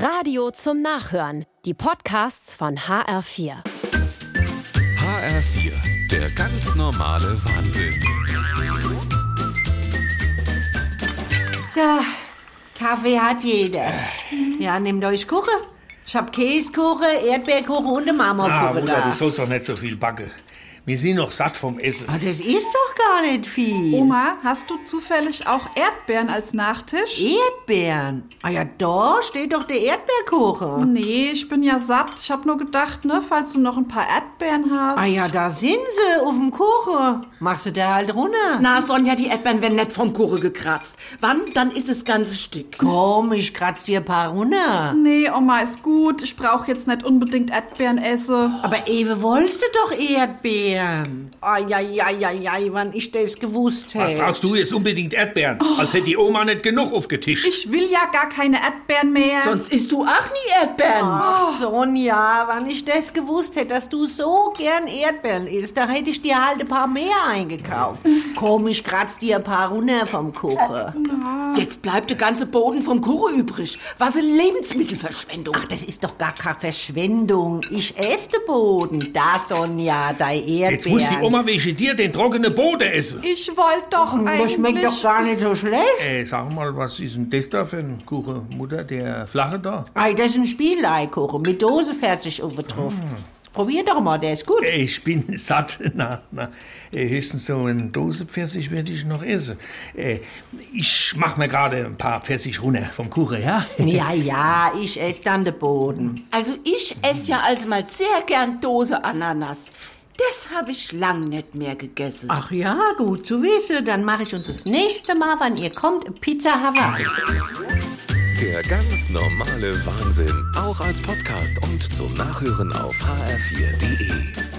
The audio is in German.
Radio zum Nachhören. Die Podcasts von HR4. HR4, der ganz normale Wahnsinn. So, Kaffee hat jeder. Ja, nehmt euch Kuchen. Ich hab Käsekuchen, Erdbeerkuchen und eine Marmorkuchen Bruder, da. du sollst doch nicht so viel backen. Wir sind noch satt vom Essen. Ah, das ist doch gar nicht viel. Oma, hast du zufällig auch Erdbeeren als Nachtisch? Erdbeeren? Ah ja, da steht doch der Erdbeerkuchen. Nee, ich bin ja satt. Ich hab nur gedacht, ne, falls du noch ein paar Erdbeeren hast. Ah ja, da sind sie, auf dem Kuchen. Machst du da halt runter? Na, Sonja, die Erdbeeren werden nicht vom Kuchen gekratzt. Wann? Dann ist das ganze Stück. Komm, ich kratz dir ein paar runter. Nee, Oma, ist gut. Ich brauche jetzt nicht unbedingt Erdbeeren essen. Aber Ewe, wolltest du doch Erdbeeren? Ai, wann ich das gewusst Was hätte. brauchst du jetzt unbedingt Erdbeeren? Als hätte die Oma nicht genug aufgetischt. Ich will ja gar keine Erdbeeren mehr. Sonst isst du auch nie Erdbeeren. Ach, Sonja, wann ich das gewusst hätte, dass du so gern Erdbeeren isst, da hätte ich dir halt ein paar mehr eingekauft. Komm, ich kratz dir ein paar runter vom Kuchen. Jetzt bleibt der ganze Boden vom Kuchen übrig. Was eine Lebensmittelverschwendung. Ach, das ist doch gar keine Verschwendung. Ich esse den Boden. Da, Sonja, dein Erdbeeren. Jetzt muss die Oma wegen dir den trockenen Boden essen. Ich wollte doch eigentlich... Das schmeckt doch gar nicht so schlecht. Sag mal, was ist denn das da für ein Kuchen, Mutter? Der flache da? Ei, das ist ein Spieleikuchen mit Dosepfirsich oben drauf. Probier doch mal, der ist gut. Ich bin satt. Höchstens so eine Dose Pfirsich werde ich noch essen. Ich mach mir gerade ein paar Pfirsich runter vom Kuchen, ja? Ja, ich esse dann den Boden. Also ich esse ja also mal sehr gern Dose Ananas. Das habe ich lang nicht mehr gegessen. Ach ja, gut zu wissen. Dann mache ich uns das nächste Mal, wenn ihr kommt, Pizza Hawaii. Der ganz normale Wahnsinn, auch als Podcast und zum Nachhören auf hr4.de.